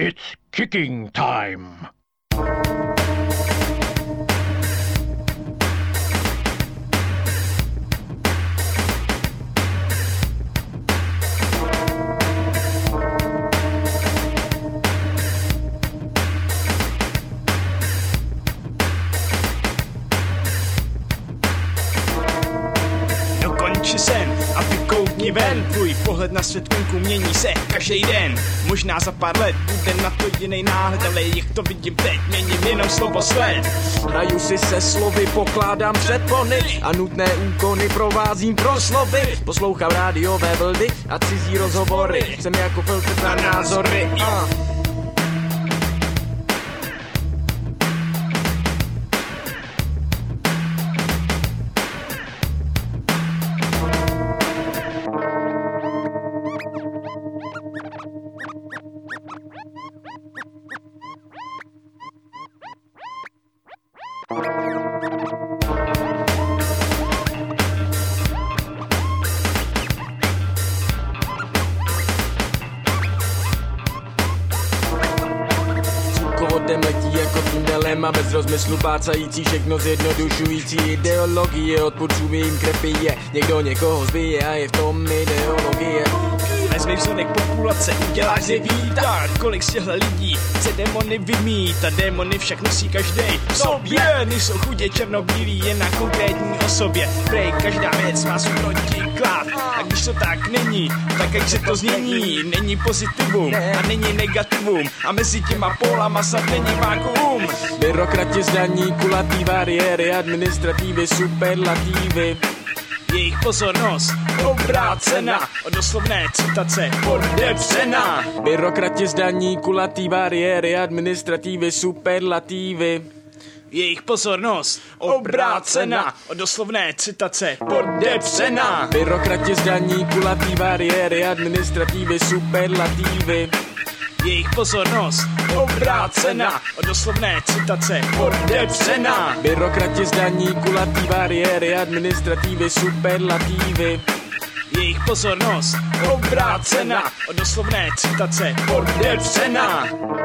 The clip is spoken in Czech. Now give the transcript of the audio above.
It's kicking time. Dokonči sen a ty koukni ven. Tvůj pohled na svět venku mění se každý den. Možná za pár let bude na to jiný náhled, ale jak to vidím teď, měním jenom slovo své. Hraju si se slovy, pokládám předpony a nutné úkony provázím proslovy. Poslouchám rádiové vlny a cizí rozhovory. Jsem jako filtr na názory. Vodem letí jako tunelem a bez rozmyslu plácající všechno zjednodušující ideologie. Odpůrcům jim krepije, někdo někoho zbije a je v tom ideologie. Vezmi vzorek populace, uděláš je vítat. Kolik z těchto lidí chce démony vymít a démony však nosí každej v sobě. Nejsou chudě černobílí jen na konkrétní osobě. Prej, každá věc má svůj protiklad. A když to tak není, tak jak se to změní. Není pozitivum a není negativum a mezi těma pólama snad není vákuum. Byrokrati zdaní, kulatý bariéry, administrativy, superlativy. Jejich pozornost obrácená, od doslovné citace podepřená. Byrokrati zdaní, kulatý bariéry, administrativy, superlativy. Jejich pozornost obrácená, od doslovné citace podepřená. Byrokrati zdaní, kulatý bariéry, administrativy, superlativy. Jejich pozornost obrácená, od doslovné citace podepřená. Byrokrati zdaní, kulatý bariéry, administrativy, superlativy. Jejich pozornost obrácená, od doslovné citace podepřená.